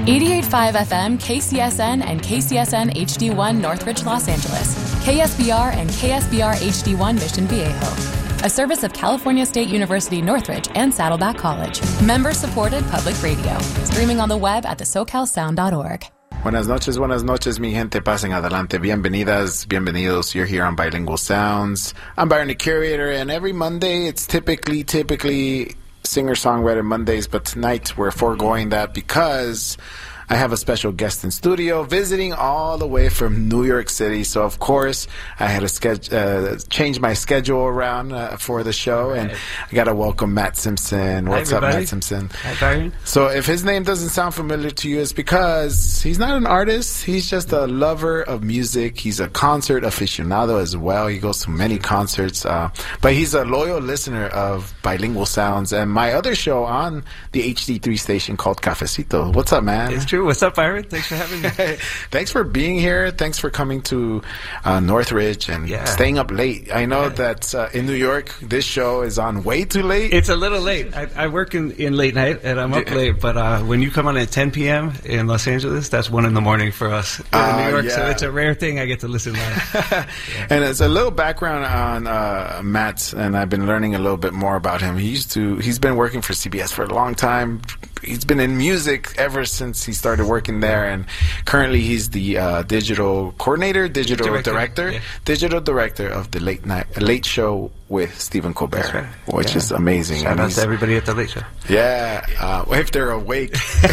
88.5 FM, KCSN, and KCSN HD1 Northridge, Los Angeles. KSBR and KSBR HD1 Mission Viejo. A service of California State University Northridge and Saddleback College. Member-supported public radio. Streaming on the web at thesocalsound.org. Buenas noches, mi gente. Pasen adelante. Bienvenidas, bienvenidos. You're here on Bilingual Sounds. I'm Byron, the curator, and every Monday, it's typically singer-songwriter Mondays, but tonight we're foregoing that because I have a special guest in studio visiting all the way from New York City. So, of course, I had to change my schedule around for the show. Right. And I got to welcome Matt Simpson. What's up, Matt Simpson? Hi, Byron. So if his name doesn't sound familiar to you, it's because he's not an artist. He's just a lover of music. He's a concert aficionado as well. He goes to many concerts. But he's a loyal listener of Bilingual Sounds and my other show on the HD3 station called Cafecito. What's up, man? It's true. What's up, Byron? Thanks for having me. Thanks for being here. Thanks for coming to Northridge and staying up late. I know that in New York, this show is on way too late. It's a little late. I work in late night, and I'm up late. But when you come on at 10 p.m. in Los Angeles, that's 1 in the morning for us in New York. So it's a rare thing I get to listen live. And it's a little background on Matt, and I've been learning a little bit more about him. He's been working for CBS for a long time. He's been in music ever since he started working there, and currently he's the digital coordinator, digital director of the Late Show with Stephen Colbert, which is amazing. Shout out to everybody at the Late Show. Yeah, if they're awake,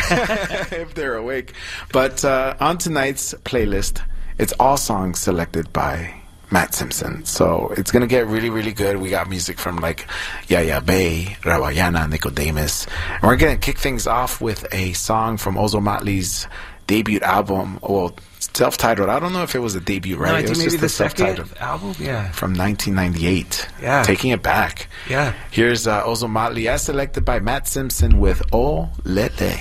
But on tonight's playlist, it's all songs selected by Matt Simpson. So it's going to get really, really good. We got music from like Yaya Bay, Rawayana, Nicodemus. And we're going to kick things off with a song from Ozo Motley's debut album. Well, self-titled. I don't know if it was a debut, right? No, it was maybe just the a self-titled album, from 1998. Yeah. Taking it back. Yeah. Here's Ozo Motley as selected by Matt Simpson with O Lele.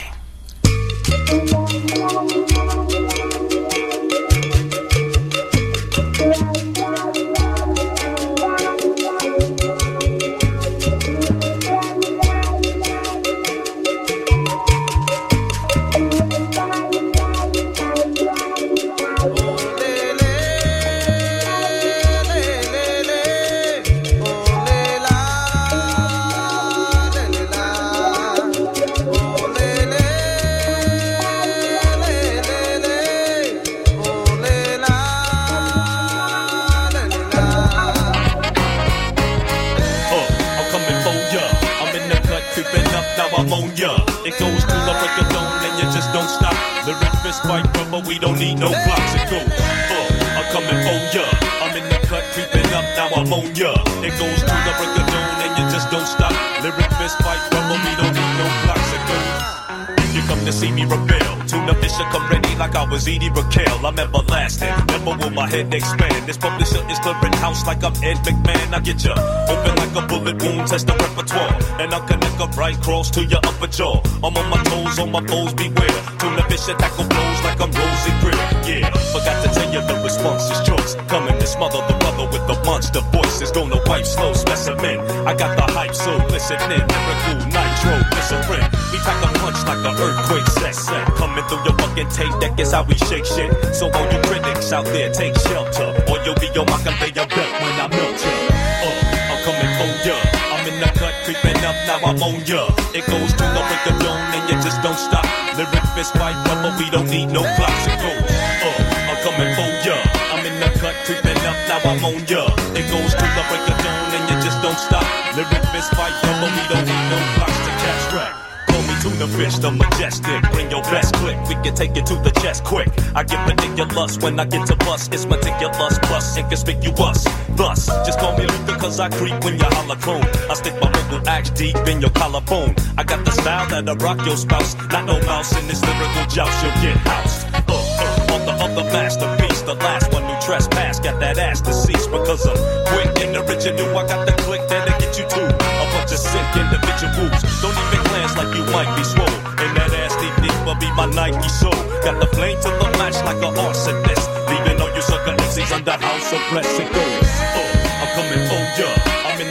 It goes through the break of dawn and you just don't stop. Lyric fist fight, but we don't need no blocks. It goes, I'm coming for ya. I'm in the cut, creeping up, now I'm on ya. It goes through the break of dawn and you just don't stop. Lyric fist fight, but we don't need no blocks. It goes, you come to see me rebel. Tuna Fisher come ready like I was Edie Raquel. I'm everlasting, never will my head expand. This publisher is clearing house like I'm Ed McMahon. I get ya open like a bullet wound, test the repertoire. And I'll connect a right cross to your upper jaw. I'm on my toes, on my foes, beware. Tuna Fisher tackle blows like I'm Rosie Greer. Yeah, forgot to tell you the response is choice. Coming to smother the brother with the monster voice. It's gonna wipe slow specimen. I got the hype so glistening. Lyrical nitro glycerin. We pack a punch like an earthquake set. Coming through your fucking tape deck is how we shake shit. So all you critics out there take shelter, or you'll be on my conveyor belt when I melt ya. I'm coming for ya. I'm in the cut, creeping up, now I'm on ya. It goes to the break of dawn and you just don't stop. Lyric fist fight, but we don't need no clocks. It goes, I'm coming for ya. I'm in the cut, creeping up, now I'm on ya. It goes to the break of dawn and you just don't stop. Lyric fist fight, but we don't need no clocks to catch wreck. Tuna fish, the majestic. Bring your best click, we can take it to the chest quick. I get ridiculous when I get to bust. It's meticulous, plus inconspicuous. Thus, just call me Luther cause I creep when you holler cone. I stick my vocal axe deep in your collarbone. I got the style that'll rock your spouse. Not no mouse in this lyrical joust, you'll get housed. On the other masterpiece, the last one who trespassed. Got that ass deceased because I'm quick and original. I got the click that'll get you to a bunch of sick individuals. Don't even glance like you might be swole. And that ass deep will be my Nike soul. Got the flame to the match like an arsonist. Leaving all you sucker MCs under house arrest. It goes, I'm coming for ya. I'm in the cut,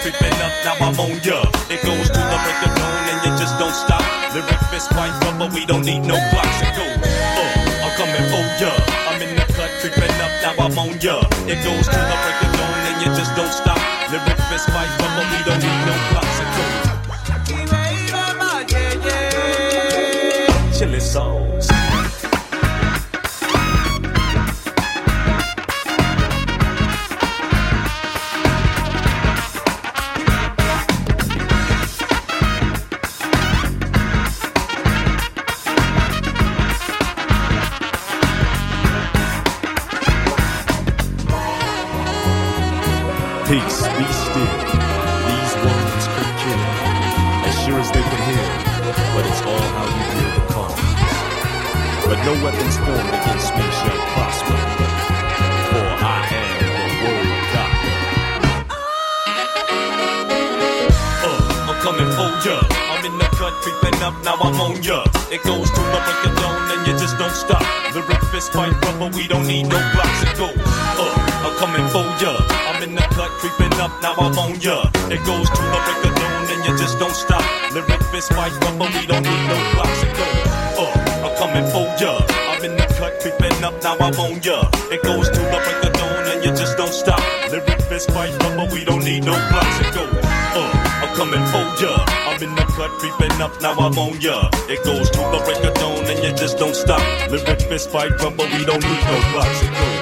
creeping up, now I'm on ya. It goes to the break of dawn and you just don't stop. Lyric fist fight rubber, we don't need no blocks. It goes, I'm coming for ya. I'm in the cut, creeping up, now I'm on ya. It goes to the break of dawn and you just don't stop. Lyric fist fight rubber, we don't need no blocks. It goes. Chillin' songs. Peace, be still. These words could kill, as sure as they can heal. But it's all how you deal the cause. But no weapons formed against me shall prosper, for I am the word God. I'm coming for ya. I'm in the cut, creeping up, now I'm on ya. It goes to the break of dawn and you just don't stop. Lyric fist fight rubber, we don't need no blocks. It goes, I'm coming for ya. I'm in the cut, creeping up, now I'm on ya. It goes to the break of dawn and you just don't stop. Lyric fist fight rubber, we don't need no blocks. It goes, I'm coming for ya. I'm in the cut, creeping up, now I'm on ya. It goes to the break of dawn and you just don't stop. Lyric fist fight rubber, we don't need no blocks. It goes, I'm coming for ya. I'm in the cut, creeping up, now I'm on ya. It goes to the break of dawn and you just don't stop. Lyric fist fight rubber, we don't need no blocks. It goes.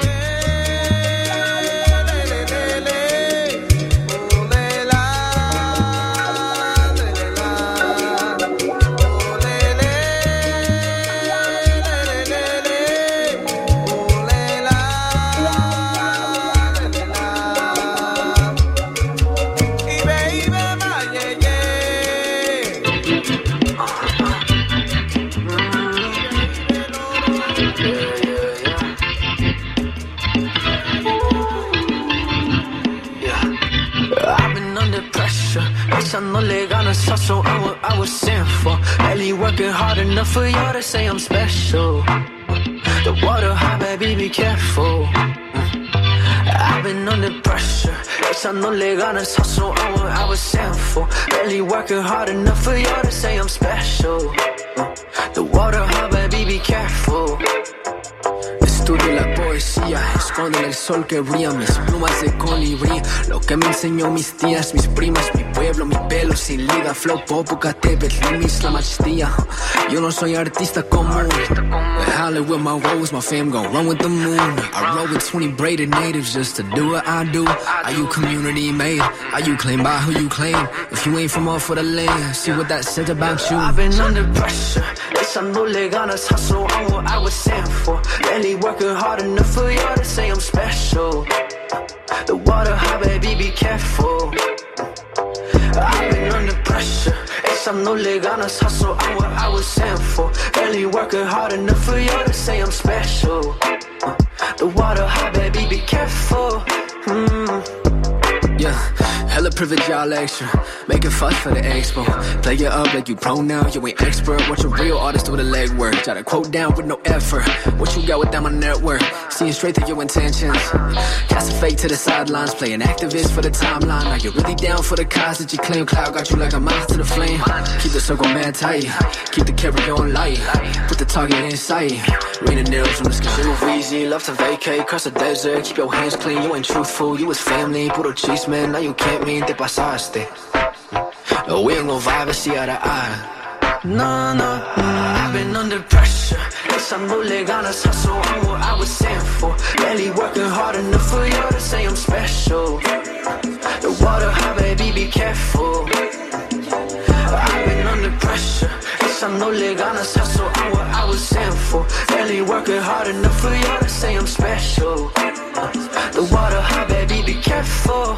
Echándole ganas, hustle, I'm what I was sent for. Barely working hard enough for y'all to say I'm special. The water high, baby, be careful. I've been under pressure. Echándole ganas, hustle, I'm what I was sent for. Barely working hard enough for y'all to say I'm special. The water high, baby, be careful. Estudio la poesía, escondo en el sol que brilla, mis plumas de colibrí. Lo que me enseñó mis tías, mis primas, mi pueblo, mi pelo sin liga. Flow Popocatépetl, Limis, la maestría. Yo no soy artista común. The Hollywood with my woes, my fam gon' run with the moon. I roll with 20 braided natives just to do what I do. Are you community made? Are you claimed by who you claim? If you ain't from off of the land, see what that says about you. I've been under pressure, echándole ganas, hustle, I'm what I was sent for. Barely working hard enough for y'all to say I'm special. The water high, baby, be careful. I've been under pressure, echándole ganas, hustle, I'm what I was sent for. Barely working hard enough for y'all to say I'm special. The water high, baby, be careful. Yeah, hella privilege, y'all extra. Making fuss for the expo. Play it up like you pro now, you ain't expert. Watch a real artist do the legwork. Jot a quote down with no effort. What you got without my network? Seeing straight through your intentions. Cast a fake to the sidelines, playing activist for the timeline. Are you really down for the cause that you claim? Cloud got you like a mouse to the flame. Keep the circle mad tight, keep the carry on light. Put the target in sight, raining nails from the sky. Move easy, love to vacate, cross the desert. Keep your hands clean, you ain't truthful. You was family, puro cheese man. Now you can't mean te pasaste. No, we ain't gon' vibe and see eye to eye. No, no, I've been under pressure. Echándole ganas, hustle, I'm what I was sent for. Barely working hard enough for y'all to say I'm special. The water high, baby, be careful. I've been under pressure. Echándole ganas, hustle, I'm what I was sent for. Barely working hard enough for y'all to say I'm special. The water high, baby, be careful.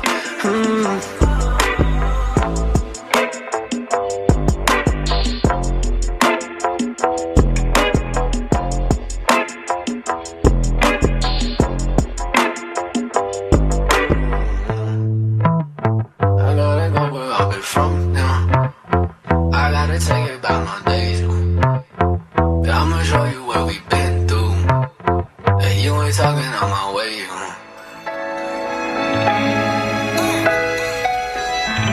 From now, I gotta take it back my days. I'ma show you what we been through. And you ain't talking on my way.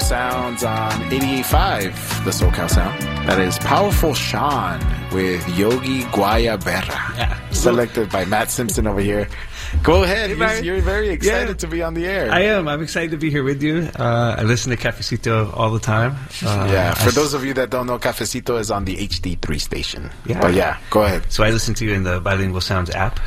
Sounds on 88.5, the SoCal Sound. That is Powerful Sean with Yogi Guayabera. Yeah. Selected by Matt Simpson over here. Go ahead. Hey, You're very excited to be on the air. I am. I'm excited to be here with you. I listen to Cafecito all the time. For those of you that don't know, Cafecito is on the HD3 station. Yeah. But yeah, go ahead. So I listen to you in the Bilingual Sounds app.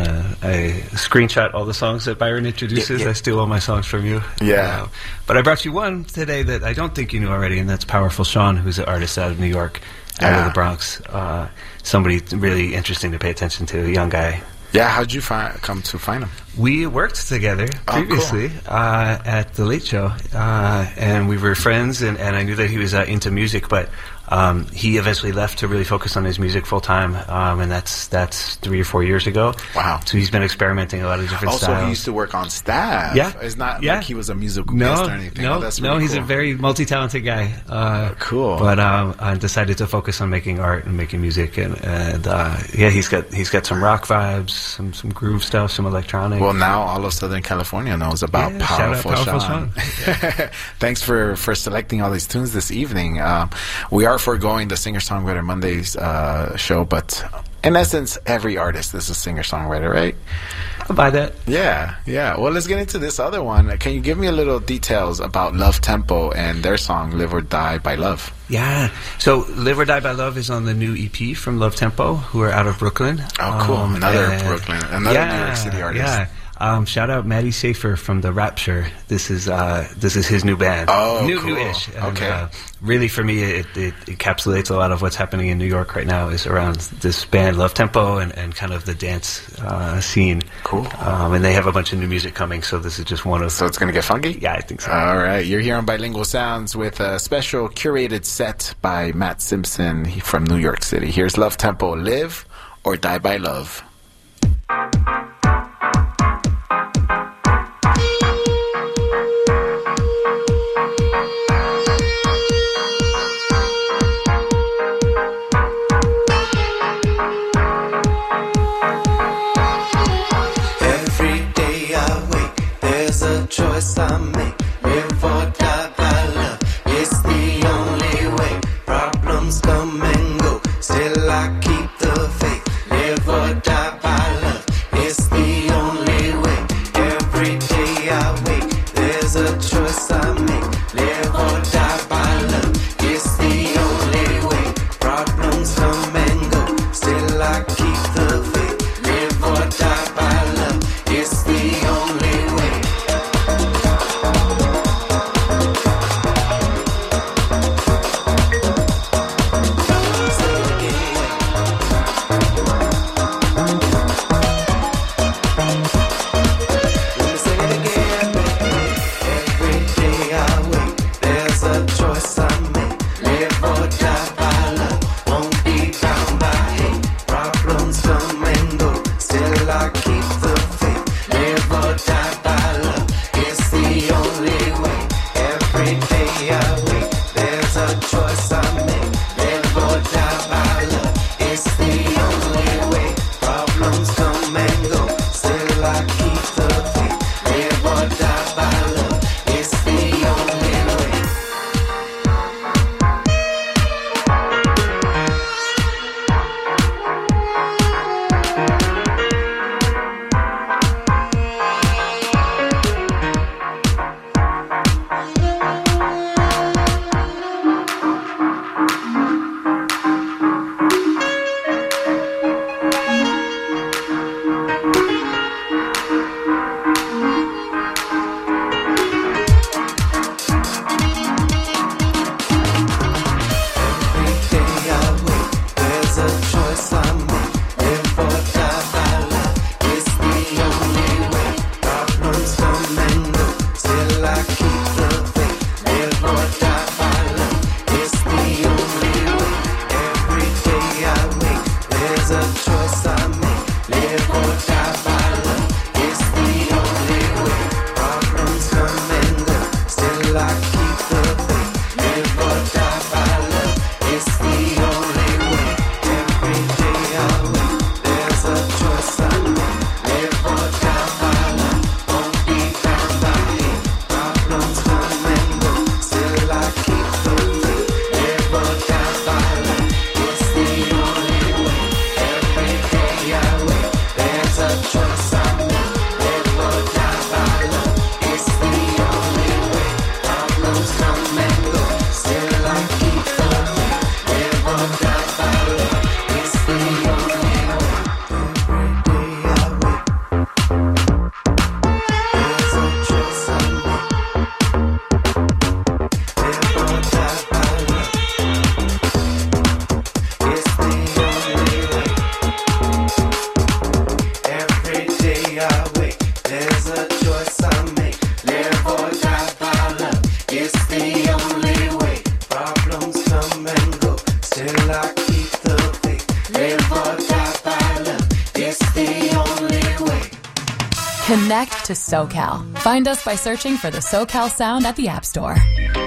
I screenshot all the songs that Byron introduces. Yeah. I steal all my songs from you. Yeah. But I brought you one today that I don't think you knew already, and that's Powerful Sean, who's an artist out of New York, out of the Bronx. Somebody really interesting to pay attention to, a young guy. Yeah, how'd you come to find him? We worked together previously at The Late Show, and we were friends, and I knew that he was into music, but he eventually left to really focus on his music full time, and that's 3 or 4 years ago. Wow. So he's been experimenting a lot of different styles. Also, he used to work on staff. Yeah. It's not like he was a musical guest or anything. No, that's no, really he's cool. a very multi-talented guy. Cool. But I decided to focus on making art and making music, and he's got some rock vibes, some groove stuff, some electronic. Well, now all of Southern California knows about Powerful Sean. Thanks for selecting all these tunes this evening. We are foregoing the Singer-Songwriter Mondays show, but in essence, every artist is a singer-songwriter, right? I'll buy that. Yeah. Well, let's get into this other one. Can you give me a little details about Love Tempo and their song Live or Die by Love? Yeah. So Live or Die by Love is on the new EP from Love Tempo, who are out of Brooklyn. Oh, cool. Another New York City artist. Yeah. Shout out Maddie Safer from The Rapture. This is his new band. Oh, cool. Newish. And, okay. Really, for me, it encapsulates a lot of what's happening in New York right now. Is around this band Love Tempo and kind of the dance scene. Cool. And they have a bunch of new music coming. So this is just one of. So it's gonna get funky. Yeah, I think so. All right, you're here on Bilingual Sounds with a special curated set by Matt Simpson from New York City. Here's Love Tempo, Live or Die by Love. Choice I make, live or die by love. It's the only way. Problems come and go, still I keep the faith. Live or die by love. It's the only way. Every day I wake, there's a choice I make. Live or die by love. It's the only way. Problems come and go, still I keep the faith. Live or die by love. It's the only way. keep the faith. Live or die by love. It's the only way. Connect to SoCal. Find us by searching for the SoCal Sound at the App Store.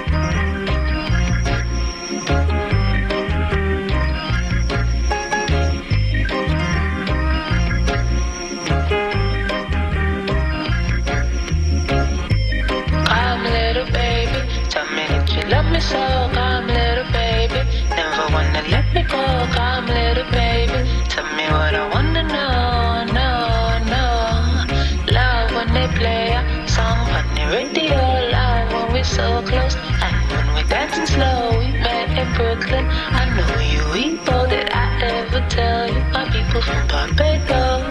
Come, little baby, tell me that you love me so. Come, little baby, never wanna let me go. Come, little baby, tell me what I wanna know. No, no. Love when they play a song on the radio. Love when we're so close, and when we're dancing slow. We met in Brooklyn. I know you weep all that I ever tell you. My people from Barbados.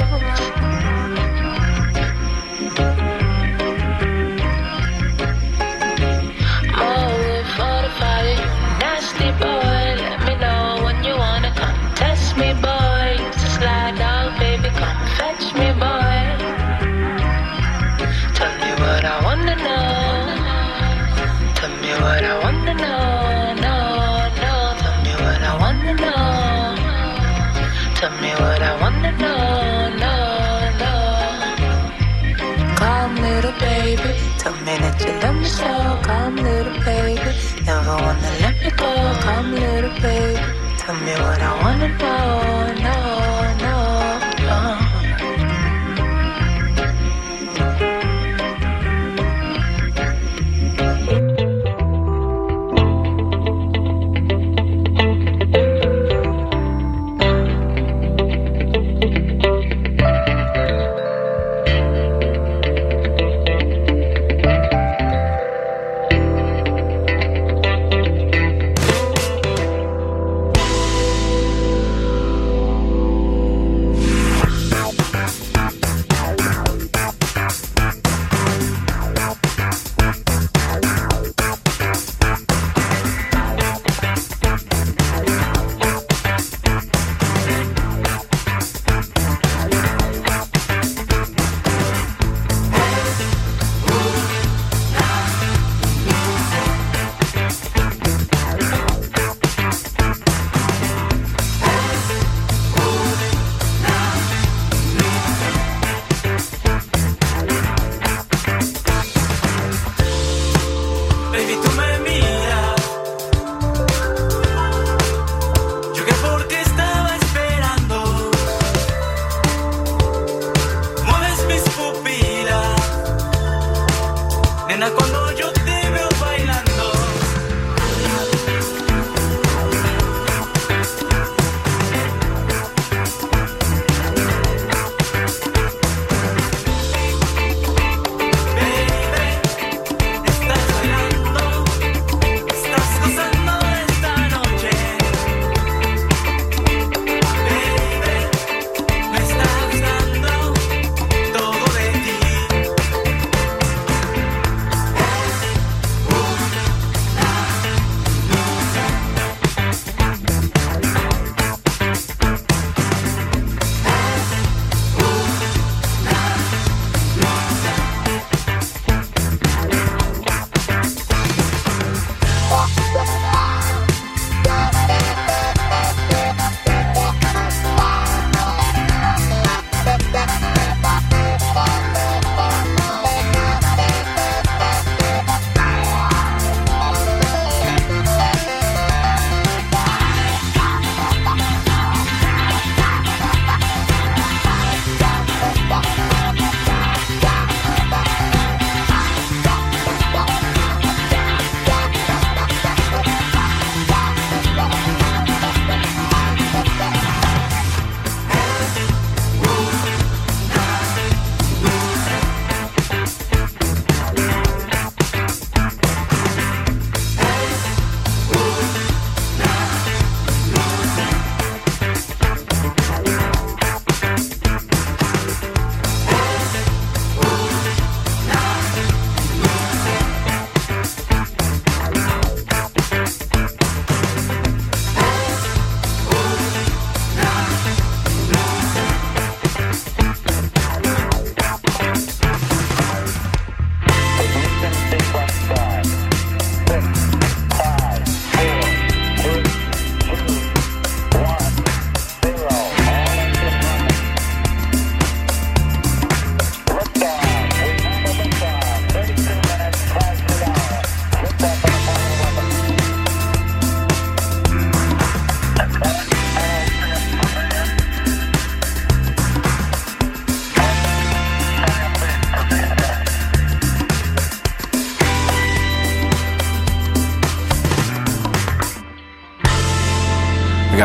Nasty boy, let me know when you wanna come test me, boy. Just slide out, baby, come fetch me, boy. Tell me what I wanna know. Tell me what I wanna know. No, no, tell me what I wanna know. Tell me what I wanna know. No, no. Come, little baby, tell me that you love me so. Come, little baby, never wanna let me go. Come, little baby, tell me what I wanna know. No, no, no.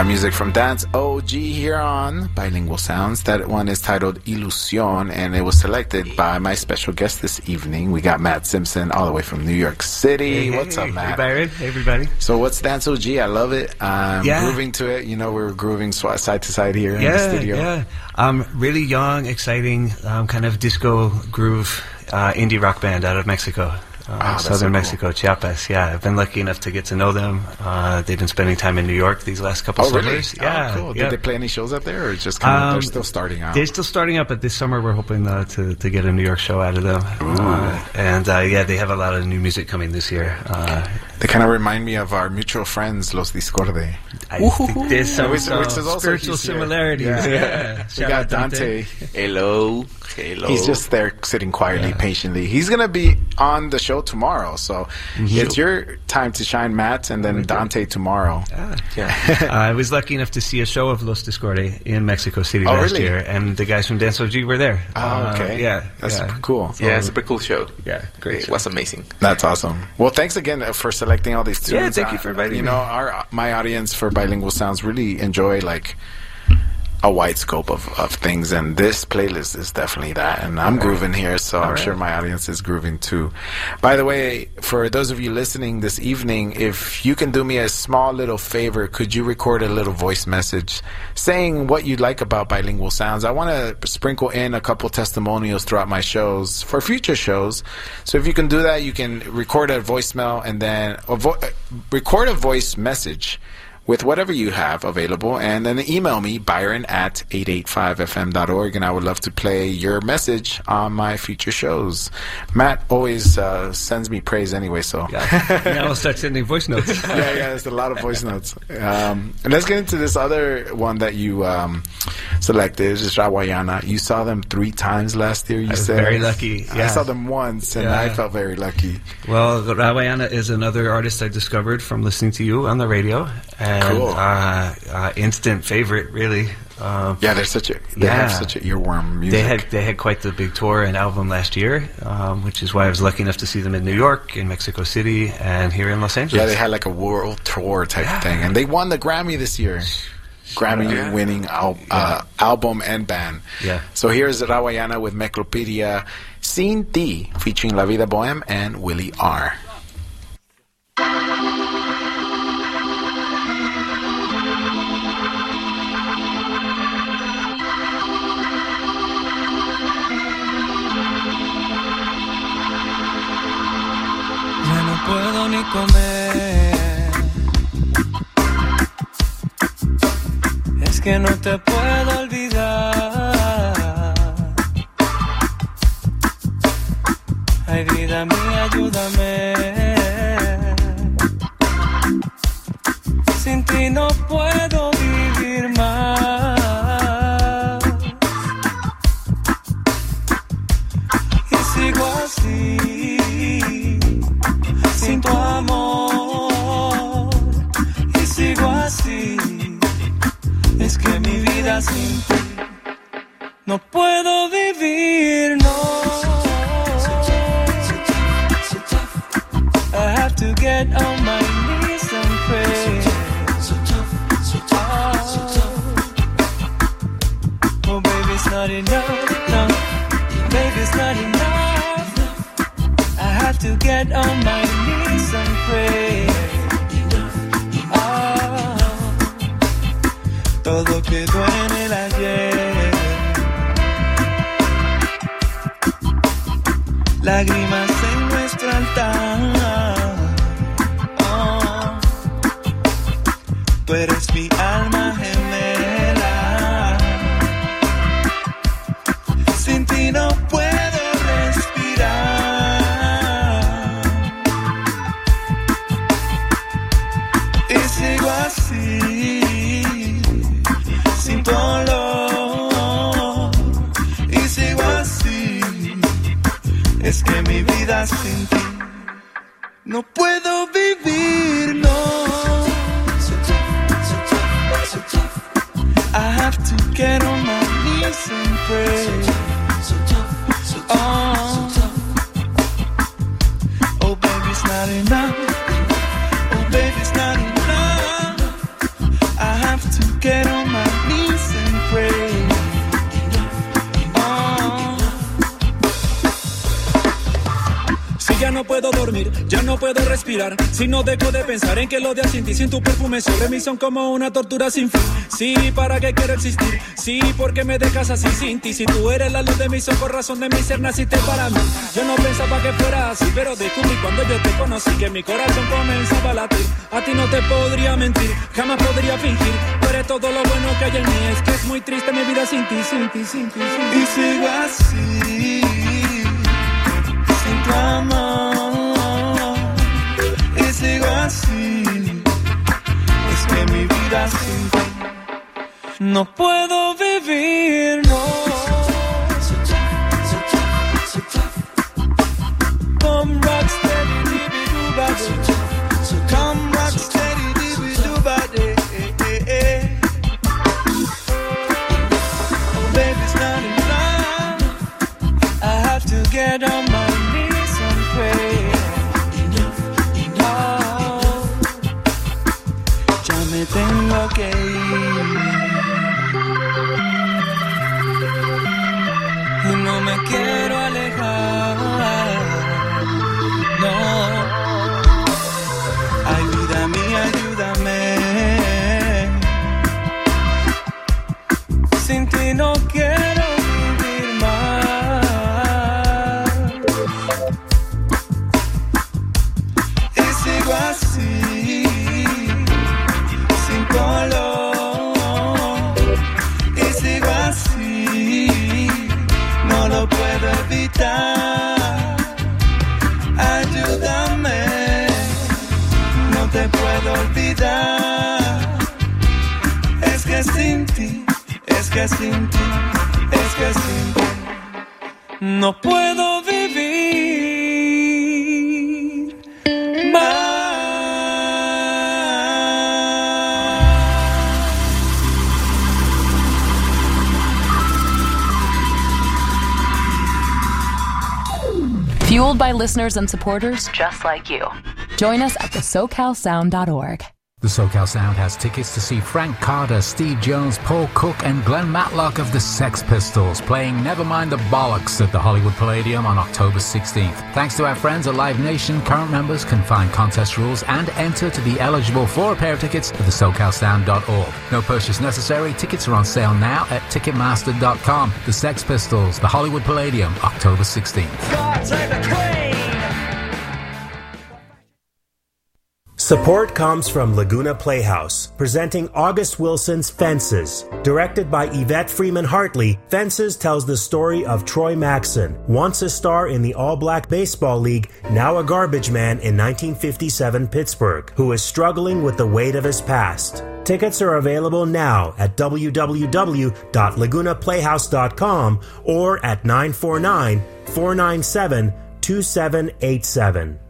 got music from Dance OG here on Bilingual Sounds. That one is titled Ilusión, and it was selected by my special guest this evening. We got Matt Simpson all the way from New York City. What's up, Matt? Hey, Byron. Hey, everybody. So what's Dance OG? I love it. I'm grooving to it. You know, we're grooving side to side here in the studio. Yeah, really young, exciting, kind of disco groove indie rock band out of Mexico. Southern Mexico, Chiapas. Yeah, I've been lucky enough to get to know them. They've been spending time in New York these last couple summers. Really? Yeah, cool. Did they play any shows out there, or just kind of they're still starting out? They're still starting out, but this summer we're hoping to get a New York show out of them. And they have a lot of new music coming this year. They kind of remind me of our mutual friends, Los Discorde. I think there's some spiritual similarities. Yeah. We got Dante. Hello. He's just there sitting quietly, patiently. He's going to be on the show tomorrow, so it's your time to shine, Matt, and then Dante tomorrow. I was lucky enough to see a show of Los Discorde in Mexico City last year, and the guys from Dance OG were there. Okay. That's super cool. So, super cool show. Yeah, great. It was amazing. That's awesome. Well, thanks again for selecting all these tunes. Yeah, thank you for inviting me. You know, my audience for Bilingual Sounds really enjoy like a wide scope of things, and this playlist is definitely that, and I'm grooving here, so I'm sure my audience is grooving too. By the way, for those of you listening this evening, if you can do me a small little favor, could you record a little voice message saying what you'd like about Bilingual Sounds? I want to sprinkle in a couple testimonials throughout my shows for future shows, so if you can do that, you can record a voicemail and then record a voice message with whatever you have available, and then email me, byron@885fm.org, and I would love to play your message on my future shows. Matt always sends me praise anyway, so... I'll start sending voice notes. There's a lot of voice notes. And let's get into this other one that you selected. It's just Rawayana. You saw them 3 times last year, you said? Very lucky. I saw them once, and I felt very lucky. Well, Rawayana is another artist I discovered from listening to you on the radio. And cool. Instant favorite, really. They have such an earworm music. They had quite the big tour and album last year, which is why I was lucky enough to see them in New York, in Mexico City, and here in Los Angeles. Yeah, they had like a world tour type thing, and they won the Grammy this year. Grammy-winning album and band. Yeah. So here's Rawayana with Meclopedia, Sin Ti, featuring La Vida Bohem and Willie R. Puedo ni comer, es que no te puedo olvidar. Ay, vida mía, ayúdame. Sin ti no puedo vivir más. Y sigo así, sin tu amor, y sigo así. Es que mi vida sin ti no puedo vivir, no. I have to get on my knees and pray. Oh, baby, it's not enough, no. Baby, it's not enough. I have to get on my knees and pray. Todo quedó en el ayer. Lágrimas en nuestro altar. Tú eres mi alma gemela. Sin ti no puedo respirar. Y sigo así, sin tu olor. Y sigo así. Es que mi vida sin ti no puedo vivir, no. I have to get on my knees and pray. Oh, baby, it's not enough. Oh, baby, it's not enough. I have to no puedo dormir, ya no puedo respirar. Si no dejo de pensar en que lo de sin ti, sin tu perfume sobre mí son como una tortura sin fin. Sí, ¿para qué quiero existir? Sí, porque me dejas así sin ti. Si tú eres la luz de mis ojos, razón de mi ser, naciste para mí. Yo no pensaba que fuera así, pero descubrí cuando yo te conocí que mi corazón comenzaba a latir. A ti no te podría mentir, jamás podría fingir. Tú eres todo lo bueno que hay en mí. Es que es muy triste mi vida sin ti, sin ti, sin ti, sin ti. Y sigo así, sin tu amor. Y sigo así, es que mi vida sin ti no puedo vivir, no. Come rock steady, dibby-doo-ba-doo. Come rock steady, dibby-doo-ba-doo. Oh, baby, it's not enough. I have to get on my knees and pray. Oh, ya me tengo que ir. Y no me quiero alejar. No. Ay, vida mía, ayúdame. Sin ti no quiero vivir más. Y sigo así, sin color. Y sigo así, no lo puedo evitar. Ayúdame, no te puedo olvidar. Es que sin ti, es que sin ti, es que sin ti no puedo vivir más. Fueled by listeners and supporters just like you. Join us at thesocalsound.org. The SoCal Sound has tickets to see Frank Carter, Steve Jones, Paul Cook and Glenn Matlock of the Sex Pistols playing Nevermind the Bollocks at the Hollywood Palladium on October 16th. Thanks to our friends at Live Nation, current members can find contest rules and enter to be eligible for a pair of tickets at thesocalsound.org. No purchase necessary. Tickets are on sale now at Ticketmaster.com. The Sex Pistols, the Hollywood Palladium, October 16th. God save the Queen! Support comes from Laguna Playhouse, presenting August Wilson's Fences. Directed by Yvette Freeman Hartley, Fences tells the story of Troy Maxson, once a star in the All-Black Baseball League, now a garbage man in 1957 Pittsburgh, who is struggling with the weight of his past. Tickets are available now at www.lagunaplayhouse.com or at 949-497-2787.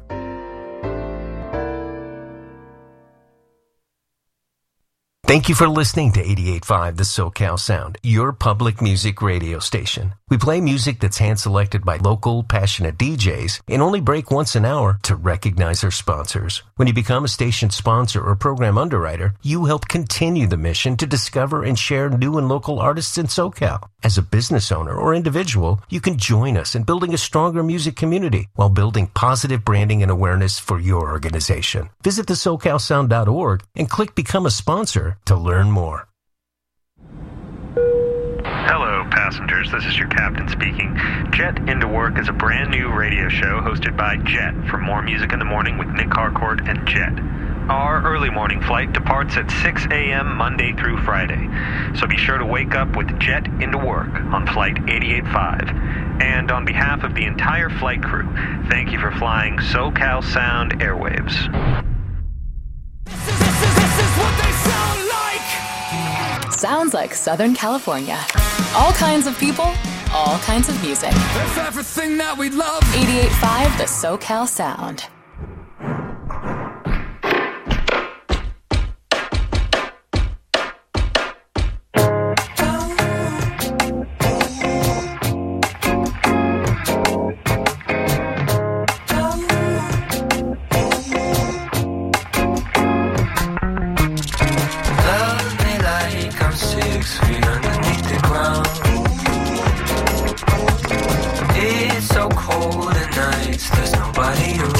Thank you for listening to 88.5 The SoCal Sound, your public music radio station. We play music that's hand-selected by local, passionate DJs and only break once an hour to recognize our sponsors. When you become a station sponsor or program underwriter, you help continue the mission to discover and share new and local artists in SoCal. As a business owner or individual, you can join us in building a stronger music community while building positive branding and awareness for your organization. Visit thesocalsound.org and click Become a Sponsor to learn more. Hello, passengers. This is your captain speaking. Jet Into Work is a brand new radio show hosted by Jet for More Music in the Morning with Nick Harcourt and Jet. Our early morning flight departs at 6 a.m. Monday through Friday, so be sure to wake up with Jet Into Work on Flight 88.5. And on behalf of the entire flight crew, thank you for flying SoCal Sound Airwaves. This is what they sound like! Sounds like Southern California. All kinds of people, all kinds of music. It's everything that we love. 88.5 The SoCal Sound. It's so cold at nights, there's nobody around.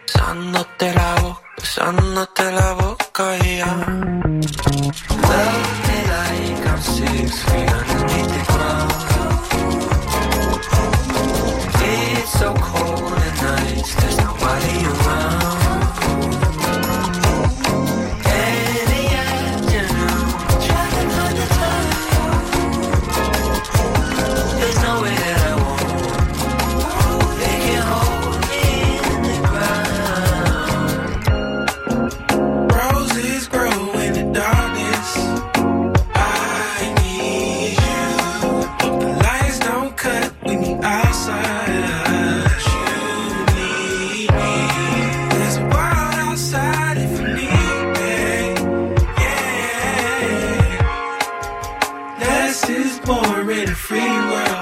besándote la boca y ya. Love me like I'm 6 feet underneath the ground. It's so cold at night, there's nobody around. Any afternoon, driving on the top. There's no way that I won't. They can hold me in the ground. Roses grow in the darkness. I need you. Hope the lights don't cut when you're outside. You need me. There's a world outside if you need me. Yeah. Less is more in a free world.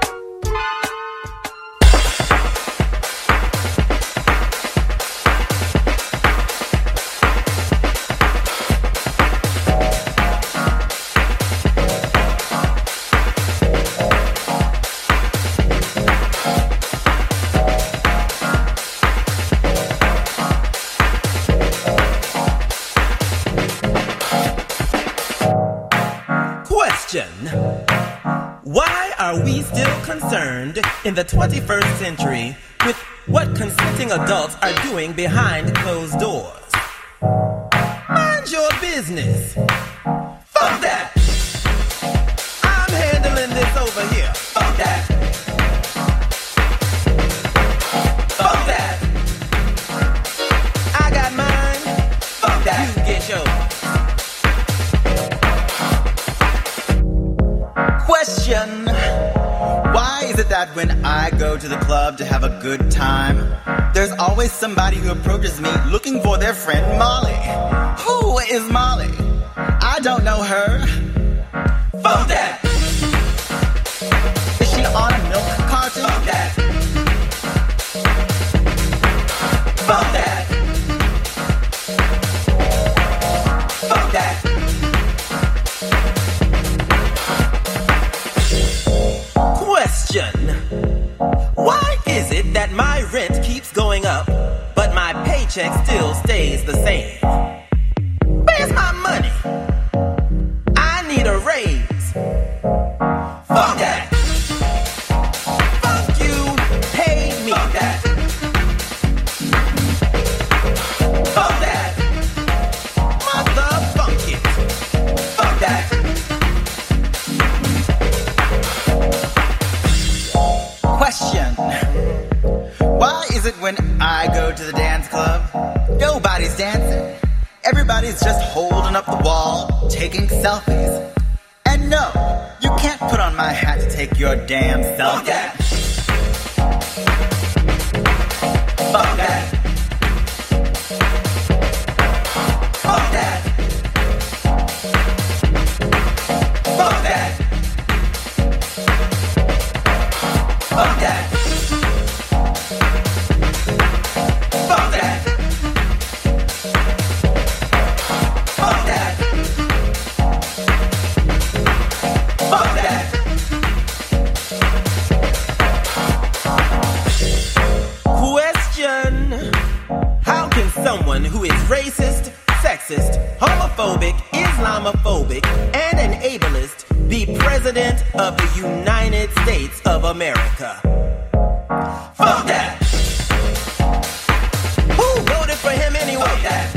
Question. Why are we still concerned in the 21st century with what consenting adults are doing behind closed doors? Mind your business. Fuck that. I'm handling this over here. Fuck that. Fuck that. I got mine. Fuck that. You get yours. Question. Why is it that when I go to the club to have a good time, there's always somebody who approaches me looking for their friend Molly? Who is Molly? I don't know her. Fuck that. Is she on a milk carton? Fuck that. Fuck that. Fuck that. Question. Why is it that my rent keeps going up, but my paycheck still stays the same? Where's my money? I need a raise. Fuck that. Fuck you. Pay me. Fuck that. Fuck that. Motherfuck it. Fuck that. Question. Why is it when I go to the dance club, nobody's dancing? Everybody's just holding up the wall, taking selfies. And no, you can't put on my hat to take your damn selfie. Fuck that. Fuck that. Fuck that. Fuck that. Fuck that. Fuck that. Fuck that. Fuck that. Question. How can someone who is racist, sexist, homophobic, Islamophobic, and an ableist be president of the United States of America? Fuck that. Who voted for him anyway? Fuck that.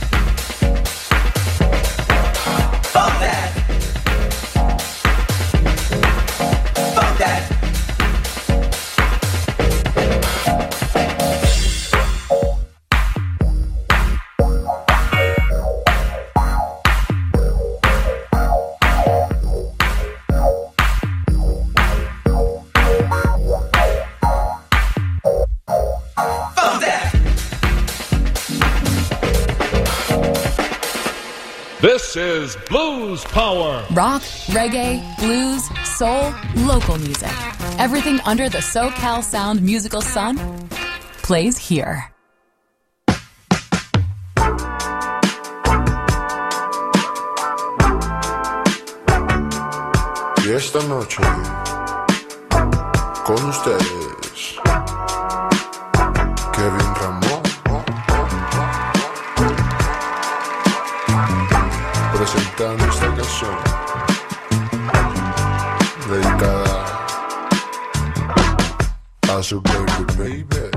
Fuck that. Fuck that. This is Blues Power. Rock, reggae, blues, soul, local music. Everything under the SoCal Sound musical sun plays here. Y esta noche, con ustedes, Kevin Ramón. so baby, baby.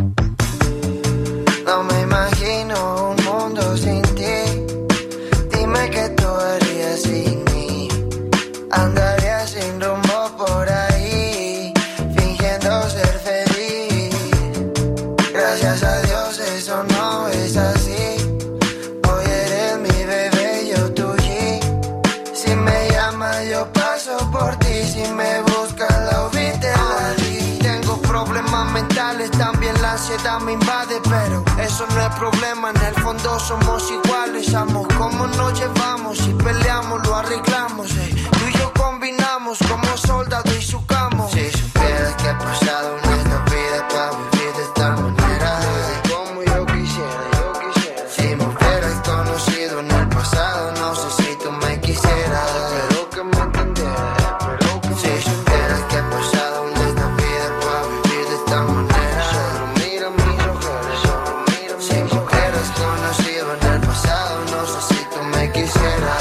No me imagino un mundo sin ti. Dime qué tú harías sin mí. Andaría sin rumbo por ahí, fingiendo ser feliz. Gracias a Dios eso no es así. Hoy eres mi bebé, yo tuyo. Si me llamas yo paso por ti. Si me buscas la ubite la di. Tengo problemas mentales, también la ansiedad me invade, pero eso no es problema, en el fondo somos iguales. Amo cómo nos llevamos, si peleamos lo arreglamos, Tú y yo combinamos como soldado y su camo. Si supieras que he pasado nuestra vida para vivir de esta manera, como yo quisiera. Si me hubieras conocido en el pasado, no sé si tú me quisieras, pero que me entendieras. Si supieras que he pasado nuestra vida para vivir de esta manera, solo mira mis ojos. Si me hubieras conocido en el pasado, no sé si tú me quisieras.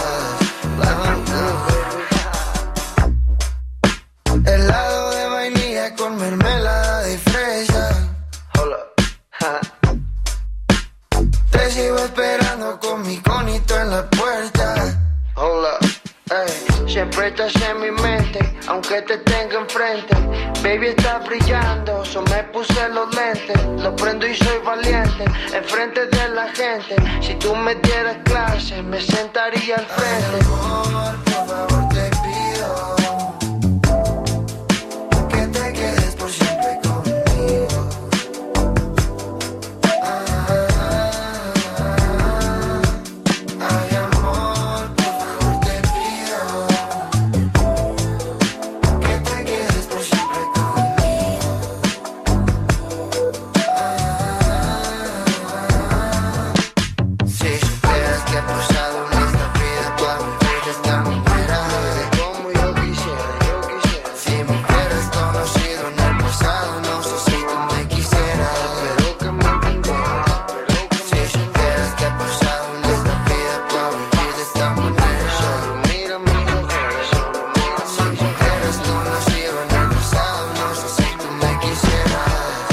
Helado de vainilla con mermelada de fresa. Te sigo esperando con mi conito en la puerta. Siempre estás en mi mente, aunque te tenga enfrente. Baby, está brillando, so me puse los lentes. Lo prendo y soy valiente, enfrente de la gente. Si tú me dieras clase, me sentaría al frente. Ay, amor, por favor te pido que te quedes por siempre conmigo. Ay, amor, por favor te pido que te quedes por siempre conmigo. Si supieras que he pasado nuestra vida para vivir de esta manera, como yo quisiera. Si me hubieras conocido en el pasado, no sé si tú me quisieras, pero que me entendieras. Si supieras que he pasado nuestra vida para vivir de esta manera, solo mira mis ojos. Si me hubieras conocido en el pasado, no sé si tú me quisieras.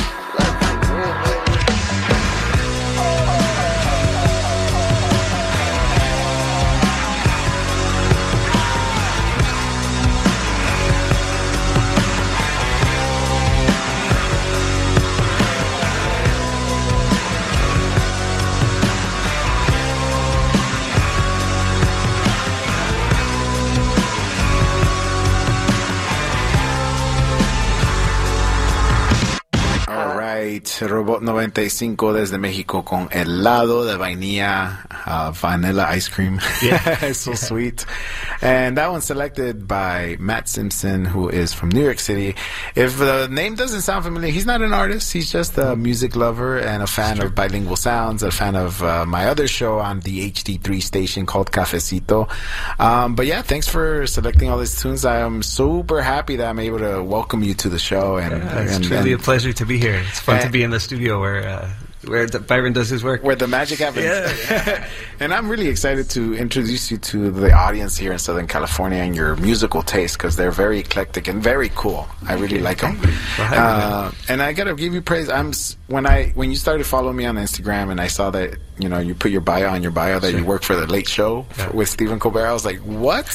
All right, Robot 95 desde México con helado de vainilla, vanilla ice cream. Yeah. It's so sweet. And that one's selected by Matt Simpson, who is from New York City. If the name doesn't sound familiar, he's not an artist. He's just a music lover and a fan of bilingual sounds, a fan of my other show on the HD3 station called Cafecito. But yeah, thanks for selecting all these tunes. I am super happy that I'm able to welcome you to the show. And It's truly a pleasure to be here. It's fun to be in the studio where Byron does his work. Where the magic happens. Yeah. And I'm really excited to introduce you to the audience here in Southern California and your musical taste, because they're very eclectic and very cool. I really like them. And I gotta give you praise. When you started following me on Instagram and I saw that, you put your bio on your bio that you work for the Late Show with Stephen Colbert, I was like, what?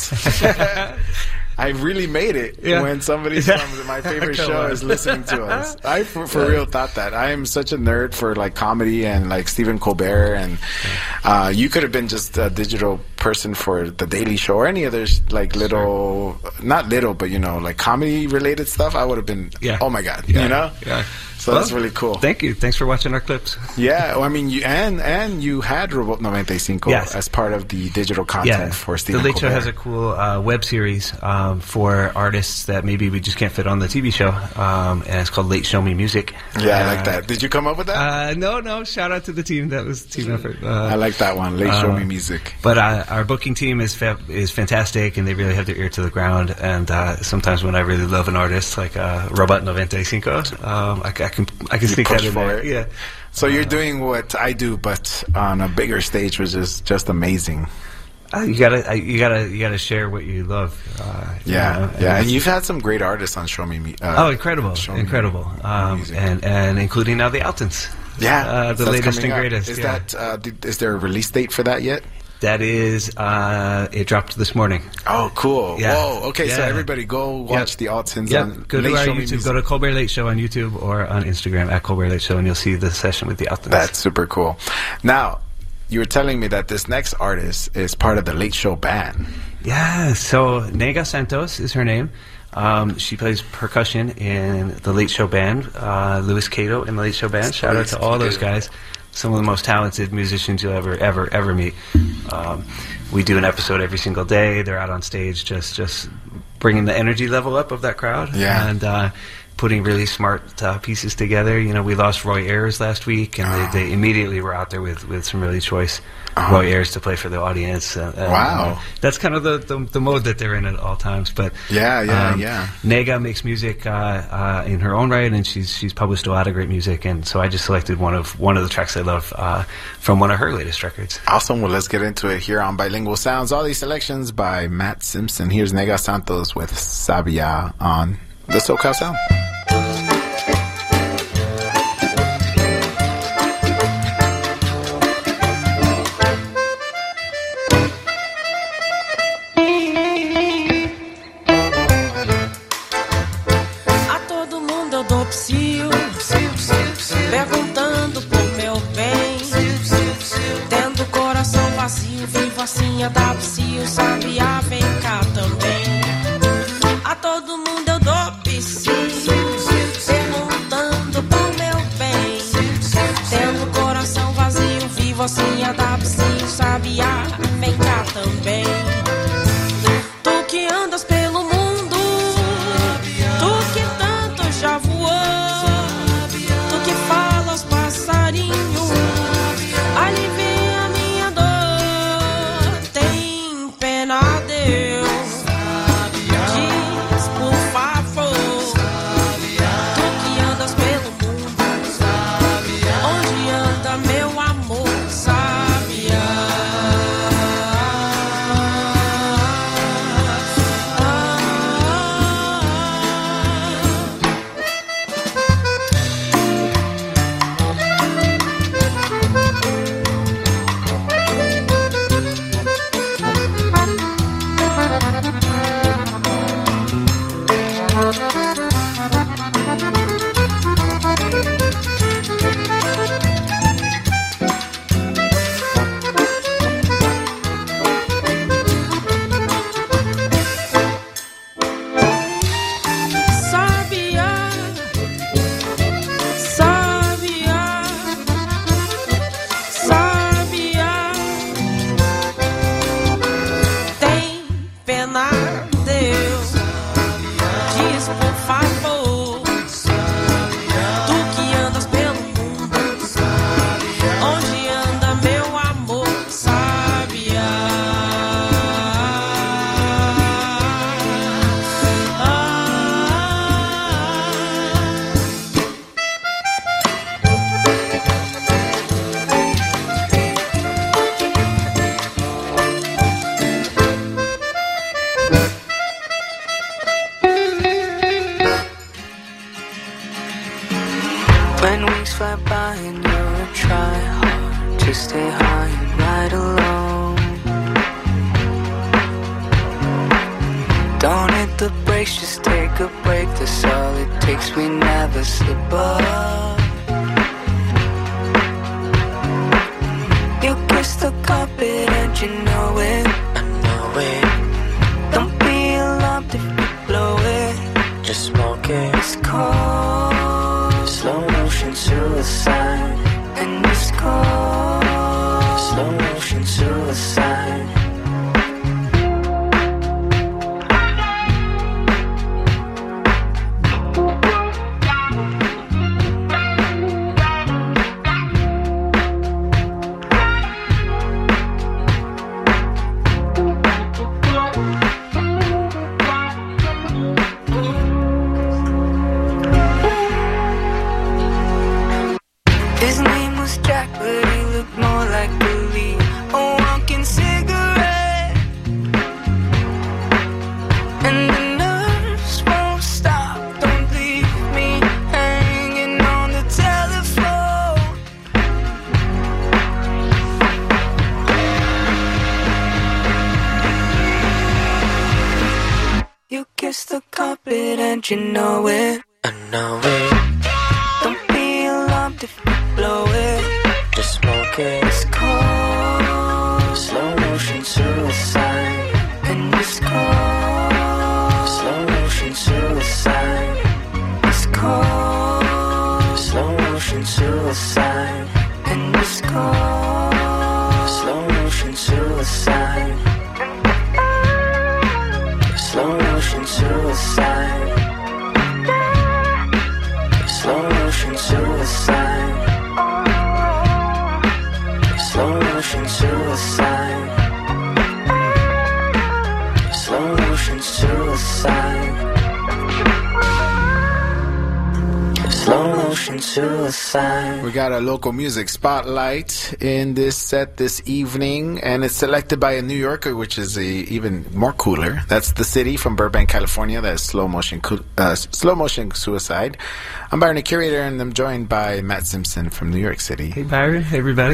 I really made it when somebody from my favorite show is listening to us. I for real thought that. I am such a nerd for like comedy and like Stephen Colbert, and you could have been just a digital person for The Daily Show or any other like little, not little, but like comedy related stuff. I would have been, oh my God, Yeah. So that's really cool. Thank you. Thanks for watching our clips. Yeah, well, I mean, you had Robot 95 as part of the digital content for Stephen The Late Colbert. Show has a cool web series for artists that maybe we just can't fit on the TV show, and it's called Late Show Me Music. Yeah, I like that. Did you come up with that? No. Shout out to the team. That was a team effort. I like that one, Late Show Me Music. But our booking team is fantastic, and they really have their ear to the ground. And sometimes when I really love an artist like Robot 95, I can sneak that in there. Yeah. So you're doing what I do, but on a bigger stage, which is just amazing. You gotta share what you love. And you've had some great artists on Show Me. Incredible. And including now the Altons. Yeah, the latest and greatest. Is there a release date for that yet? That is, it dropped this morning. Oh, cool. Yeah. Whoa, okay, so everybody go watch the Altons on go to Late our Show YouTube, Music. go to Colbert Late Show on YouTube or on Instagram at Colbert Late Show, and you'll see the session with the Altons. That's super cool. Now, you were telling me that this next artist is part of the Late Show band. Yeah, so Nega Santos is her name. She plays percussion in the Late Show band. Louis Cato in the Late Show band. Shout out to all those guys. Some of the most talented musicians you'll ever meet. We do an episode every single day. They're out on stage just bringing the energy level up of that crowd. Yeah. And putting really smart pieces together. You know, we lost Roy Ayers last week, and they immediately were out there with some really choice Roy Ayers to play for the audience. Wow. That's kind of the mode that they're in at all times. But Nega makes music in her own right, and she's published a lot of great music. And so I just selected one of the tracks I love from one of her latest records. Awesome. Well, let's get into it here on Bilingual Sounds. All these selections by Matt Simpson. Here's Nega Santos with Sabia on the SoCal Sound. Perguntando por meu bem, tendo o coração vazio, vivo assim a dar psiu, Sabiá, vem cá também. A todo mundo eu dou psiu, perguntando por meu bem, tendo o coração vazio, vivo assim a dar psiu, Sabiá, vem cá também. Tu que andas pelo mundo, tu que tanto já voou, alivia minha dor, tem pena, Deus, diz por favor, tu que andas pelo mundo, onde anda meu amor, Sabiá. When wings fly by and you'll try hard to stay high and ride alone. Don't hit the brakes, just take a break. That's all it takes, we never slip up. You kiss the carpet and you know it, I know it. Don't be alarmed if you blow it, just smoke it. It's cold, slow motion suicide, and it's cold, slow motion suicide. His name was Jack, but he looked more like Billy. A walking cigarette. it and you know it. I know it. Don't be alarmed if you blow it. Just smoke it. It's cold. Slow motion suicide. And it's cold. Slow motion suicide. It's cold. Slow motion suicide. And it's cold. Slow motion suicide. Slow motion suicide. Slow motion suicide. Slow motion suicide. Slow motion suicide. Slow motion suicide. We got a local music spotlight in this set this evening, and it's selected by a New Yorker, which is even more cooler. That's The City from Burbank, California. That's Slow Motion Suicide. I'm Byron, the curator, and I'm joined by Matt Simpson from New York City. Hey, Byron. Hey, everybody.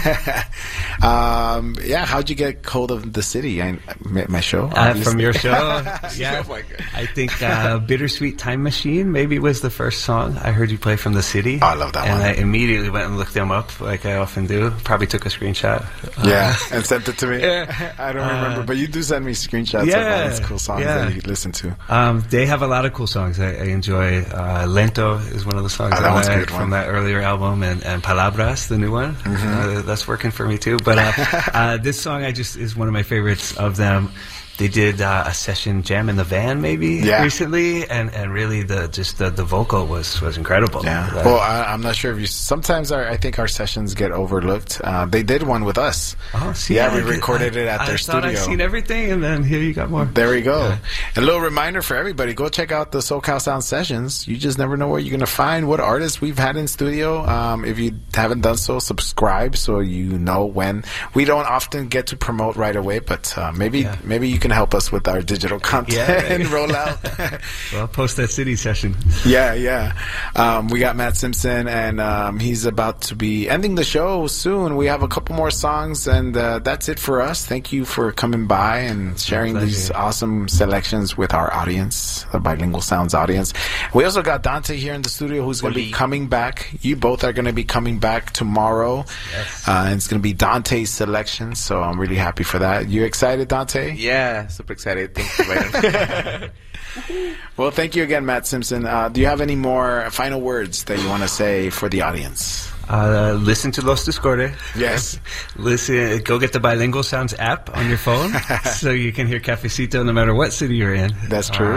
Yeah, how'd you get hold of The City? My show? From your show? Yeah. I think Bittersweet Time Machine maybe was the first song I heard you play from The City. Oh, I love that one. And I immediately went and looked them up like I often do. Probably took a screenshot. Yeah, and sent it to me. Yeah. I don't remember, but you do send me screenshots of all these cool songs that you listen to. They have a lot of cool songs I enjoy. Lento is one of the songs I like from that earlier album, and Palabras, the new one. Mm-hmm. That's working for me too. But this song is one of my favorites of them. They did a session jam in the van maybe recently, and really the vocal was incredible. Yeah. Well, I'm not sure if you. Sometimes I think our sessions get overlooked. They did one with us. Oh, see, we recorded it at their studio. I thought I'd seen everything, and then here you got more. There we go. Yeah. And a little reminder for everybody: go check out the SoCal Sound sessions. You just never know where you're going to find what artists we've had in studio. If you haven't done so, subscribe so you know when. We don't often get to promote right away, but maybe you can help us with our digital content and roll out. Well, post that City session. Yeah. We got Matt Simpson, and he's about to be ending the show soon. We have a couple more songs, and that's it for us. Thank you for coming by and sharing these awesome selections with our audience, the Bilingual Sounds audience. We also got Dante here in the studio, who's going to be coming back. You both are going to be coming back tomorrow. Yes. And it's going to be Dante's selection, so I'm really happy for that. You excited, Dante? Yeah, super excited. Thank you, Byron. Well, thank you again, Matt Simpson. Do you have any more final words that you want to say for the audience? Listen to Los Discorde. Yes. Listen. Go get the Bilingual Sounds app on your phone so you can hear Cafecito no matter what city you're in. That's true.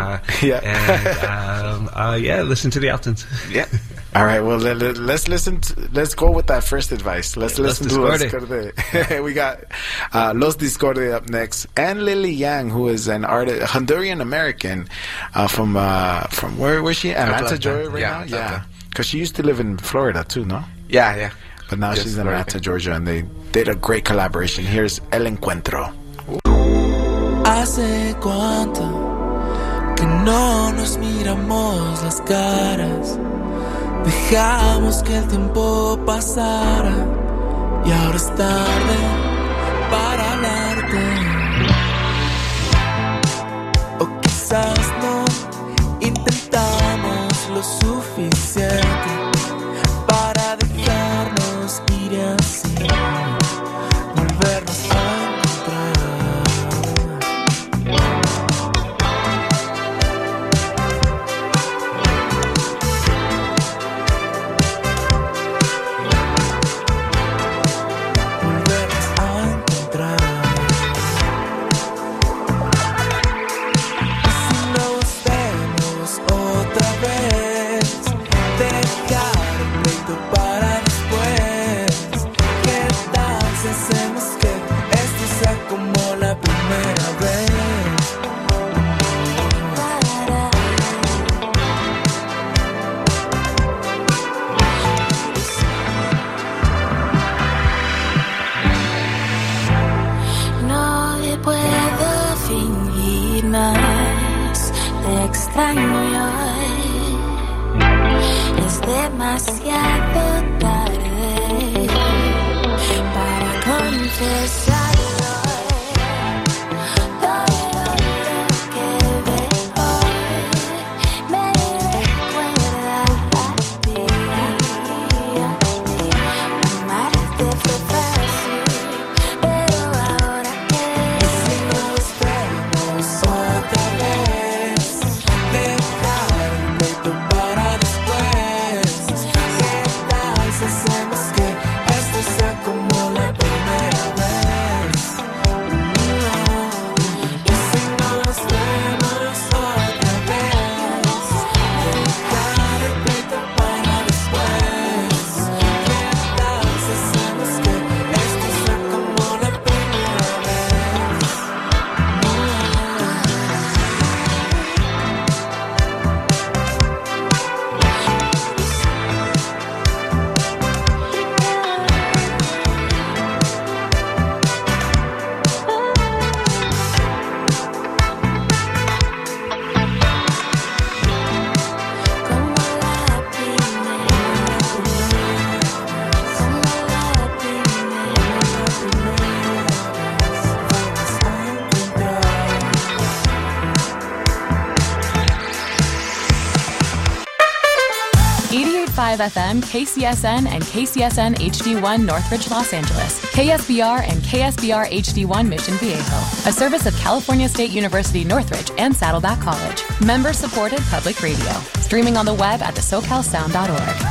And listen to the Altons. Yeah. All right. Well, let's listen. Let's go with that first advice. Let's listen to Los Discorde. We got Los Discorde up next, and Lily Yang, who is an artist, Honduran American, from where was she? Atlanta, Georgia, right now. Yeah. Because she used to live in Florida too, no? Yeah. But now she's in Atlanta, Georgia, and they did a great collaboration. Here's El Encuentro. Hace cuánto que no nos miramos las caras. Dejamos que el tiempo pasara y ahora es tarde para hablarte. O quizás no intentamos lo suficiente para dejarnos ir así, volvernos a extraño, es demasiado tarde para confesarlo. Todo lo que veo FM, KCSN, and KCSN HD1 Northridge, Los Angeles, KSBR and KSBR HD1 Mission Viejo, a service of California State University Northridge and Saddleback College. Member-supported public radio. Streaming on the web at thesocalsound.org.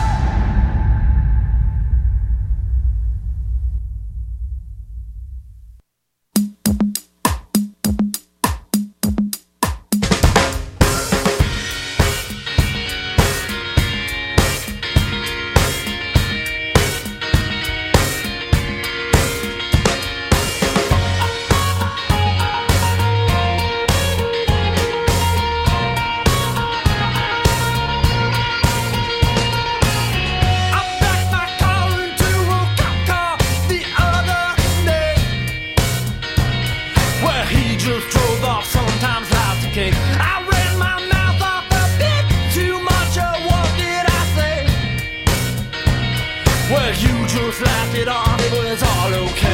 'Cause laughed it off, it was all okay.